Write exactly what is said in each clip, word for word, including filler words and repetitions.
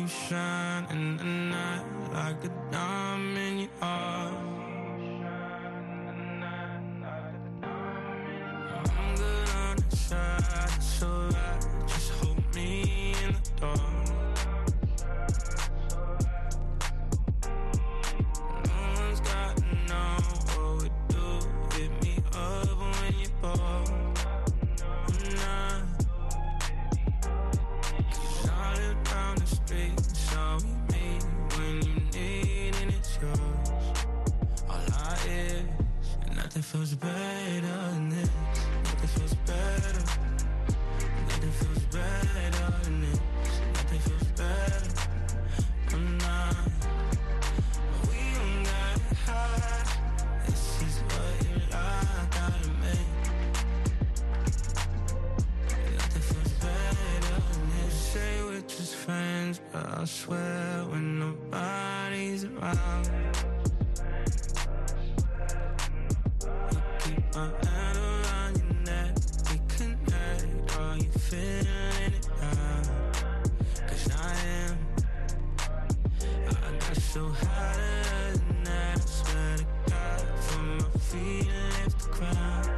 you shine in the night like a diamond in your heart. I'm good on the side, it's alright. Just hold me in the dark. No one's gotta know what we do. Hit me up when you're bored. I'm not. Cause I live down the street, so we meet when you need and it's yours. All I is, and nothing feels better than this. Nothing feels better. Nothing feels better than this. Nothing feels better. I'm not. We don't got high. This is what you like, gotta make. Nothing feels better than this. Say we're just friends, but I swear when nobody's around, you keep my hand around your neck. We connect, are you feeling it now? Cause I am. I got so high than that, I swear to God, from my feet left the ground.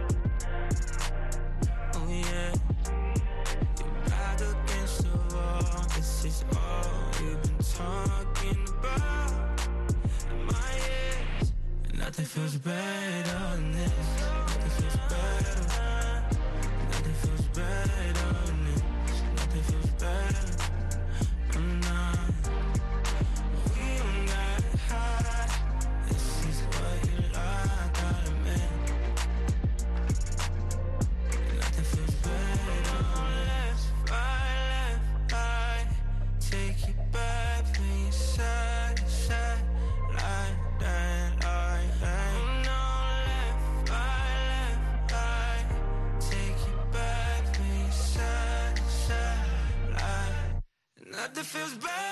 Oh yeah, you're back against the wall. This is all you've been talking about. In my ears, and nothing feels better than this. Nothing feels better. Nothing feels better than this. Nothing feels better. I'm not. We don't got high. This is what you like, gotta make. Nothing feels better. Left, right, left, right. Take you back from your side to side. Like that, like that. Oh no, left, right, left, right. Take you back from your side to side. Like nothing feels better.